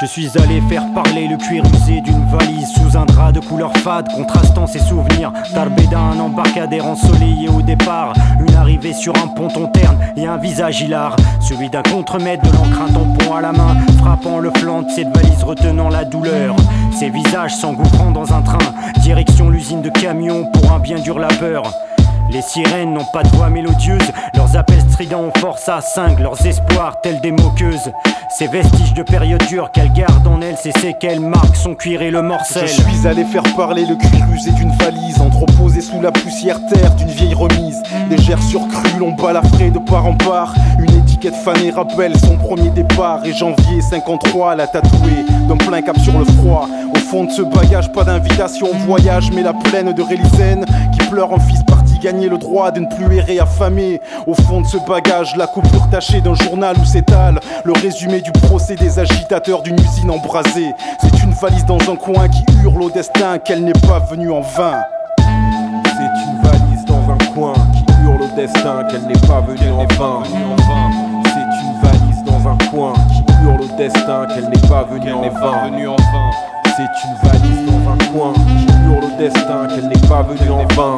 Je suis allé faire parler le cuir usé d'une valise sous un drap de couleur fade, contrastant ses souvenirs. Tarbéda, un embarcadère ensoleillé au départ, une arrivée sur un ponton terne et un visage hilar, celui d'un contremaître, de l'encre, un tampon à la main, frappant le flanc de cette valise, retenant la douleur. Ces visages s'engouffrant dans un train, direction l'usine de camions pour un bien dur labeur. Les sirènes n'ont pas de voix mélodieuse, leurs appels stridents ont force à cinq, leurs espoirs tels des moqueuses. Ces vestiges de période dure qu'elle garde en elle, ces séquelles marquent son cuir et le morcel. Je suis allé faire parler le cuir usé d'une valise, entreposée sous la poussière terre d'une vieille remise. Légère surcrue, l'on balafré de part en part. Une étiquette fanée rappelle son premier départ. Et janvier 53, la tatouée d'un plein cap sur le froid. Au fond de ce bagage, pas d'invitation au voyage, mais la plaine de Rélisène qui pleure un fils parti gagner le droit de ne plus errer affamé. Au fond de ce bagage, la coupure tachée d'un journal où s'étale le résumé du procès des agitateurs d'une usine embrasée. C'est une valise dans un coin qui hurle au destin qu'elle n'est pas venue en vain. C'est une valise dans un coin qui hurle au destin qu'elle n'est pas venue en vain. C'est une valise dans un coin qui hurle au destin qu'elle n'est pas venue en vain. C'est une valise dans un coin qui hurle au destin qu'elle n'est pas venue en vain.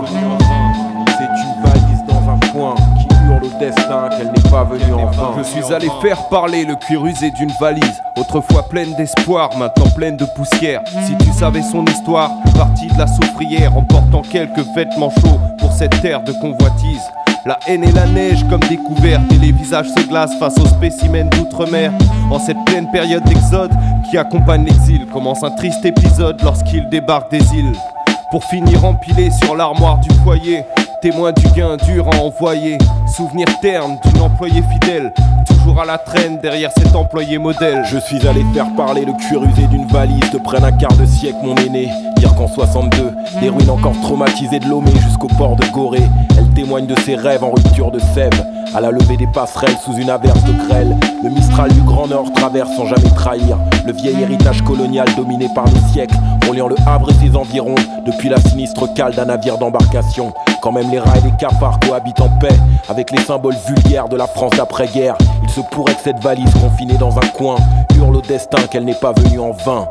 C'est une valise dans un coin qui hurle au destin qu'elle n'est pas venue en vain. Je suis allé faire parler le cuir usé d'une valise, autrefois pleine d'espoir, maintenant pleine de poussière. Si tu savais son histoire, partie de la soufrière, emportant quelques vêtements chauds pour cette terre de convoitise. La haine et la neige comme découverte, et les visages se glacent face aux spécimens d'outre-mer. En cette pleine période d'exode qui accompagne l'exil, commence un triste épisode lorsqu'il débarque des îles. Pour finir empilé sur l'armoire du foyer, témoin du gain dur à envoyer. Souvenir terne d'une employée fidèle, toujours à la traîne derrière cet employé modèle. Je suis allé faire parler le cuir usé d'une valise de près d'un quart de siècle, mon aîné. Dire qu'en 62, des ruines encore traumatisées de Lomé jusqu'au port de Gorée. Elle témoigne de ses rêves en rupture de sève, à la levée des passerelles sous une averse de grêle. Le Mistral du Grand Nord traverse sans jamais trahir le vieil héritage colonial dominé par les siècles, reliant le Havre et ses environs depuis la sinistre cale d'un navire d'embarcation. Quand même les rats et les cafards cohabitent en paix avec les symboles vulgaires de la France d'après-guerre, il se pourrait que cette valise confinée dans un coin hurle au destin qu'elle n'est pas venue en vain.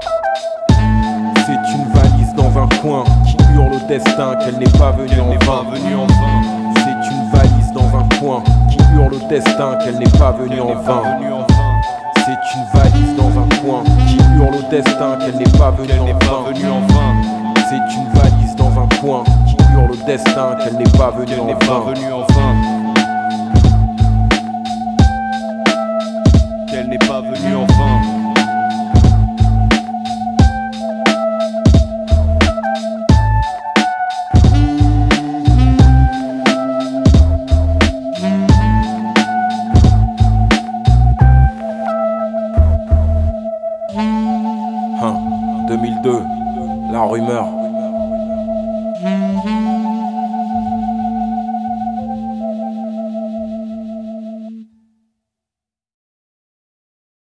C'est une valise dans un coin qui hurle au destin qu'elle n'est pas venue en vain. C'est une valise dans un coin qui hurle au destin qu'elle n'est pas venue en vain. C'est une valise dans un coin qui hurle au destin qu'elle n'est pas venue en vain. C'est une valise dans un coin qui hurle au destin qu'elle n'est pas venue en vain. Qu'elle n'est pas venue en vain. Hein, 2002, la rumeur.